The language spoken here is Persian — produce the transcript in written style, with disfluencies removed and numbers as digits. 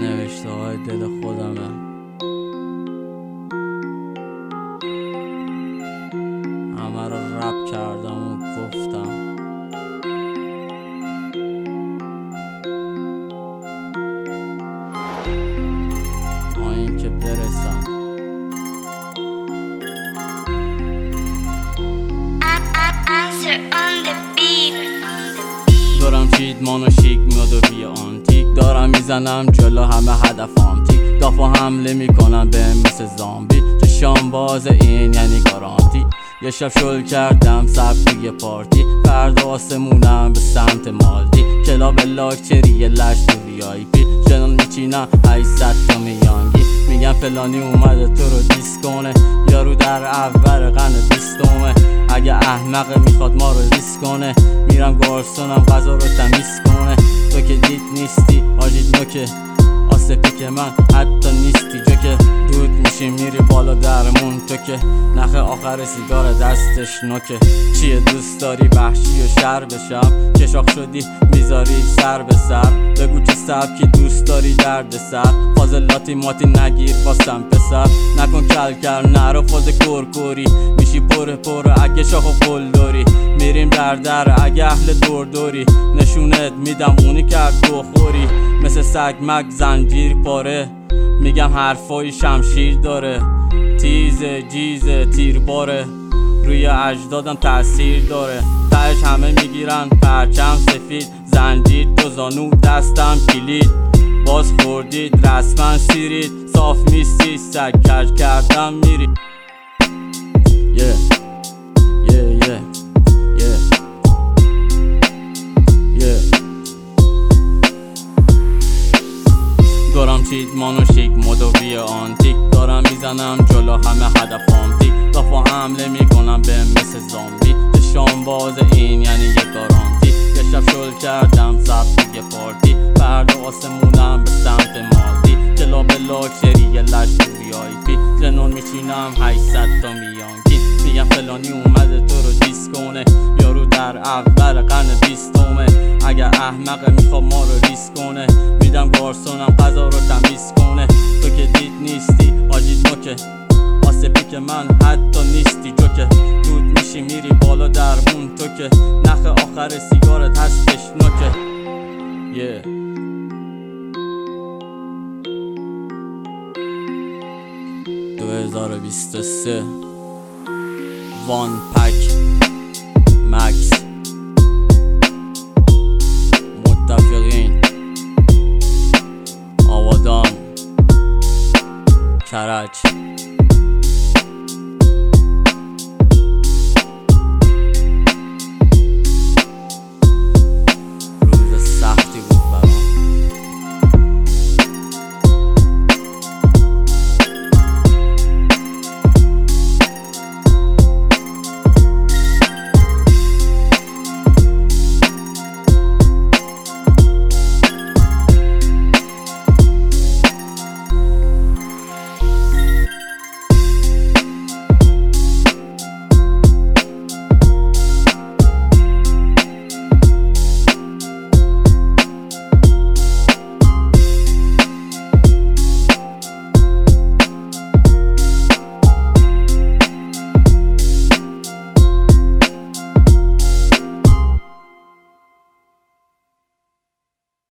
نوشته های دل خودمه. همه رو رپ کردم و گفتم تا این که برسم. دارم چیدمان و شیک میاد و بی آنتیک، دارم میزنم جلو همه هدفام تیک، دافا حمله میکنم به مثل زامبی، چشام باز این یعنی گارانتی. یه شب شل کردم سبک یه پارتی، فردا آسمونم به سمت مالدی، کلاب لاکچری لش تو وی آی پی، جنون میچینم 800 تا میانگی، میگم فلانی اومده تو رو دیس کنه، یارو در اول قرن 20. اگه احمق میخواد ما رو ریس کنه، میرم گارسونم غذا رو تمیز کنه. تو که دید نیستی آجید نوکه، آسپی که من حتی نیستی جو که دود میشی میری بالا درمون، تو که نخ آخر سیگار دستش نوکه. چیه دوست داری وحشی و شر بشم، که شاخ شدی میذاری سر به سر، بگو چه سبکی دوست داری درد سر، فاضلاتی ماتی نگیر باستم پسر، نکن کل نرو فاز کرکوری، میشی پر اگه شاخ و قل داری، میریم در اگه اهل دوری، نشونت میدم اونی کرد بخوری، مثل سگ مگ زنجیر پاره، میگم حرفای شمشیر داره، تیزه جیزه تیر باره، روی اجدادم تأثیر داره، تهش همه میگیرن پرچم سفید، زنجیر دو زانو دستم کلید، باز خوردید رسما سیرید، صاف نیستی سگ کج کردم میری. دارم چیدمان و شیک مدوی آنتیک، دارم میزنم جلو همه هدفام تیک، دافا حمله میکنم به مثل زامبی، چشام باز این یعنی یه گارانتی. یه شب شل کردم سبک یه پارتی، فردا آسمونم به سمت مالدی، کلاب لاکچری لش تو وی آی پی، جنون میچینم 800 تا میانگی، میگم فلانی اومده تو رو دیس کنه، یارو در اول قرن 20. اگه احمق میخواد ما رو ریس کنه، میدم گارسونم غذا رو تمیز کنه. تو که دید نیستی آجید نوکه، آسپی که من حتی نیستی جو که دود میشی میری بالا درمون، تو که نخ آخر سیگارت هستش نوکه. 2023 وان پک مکس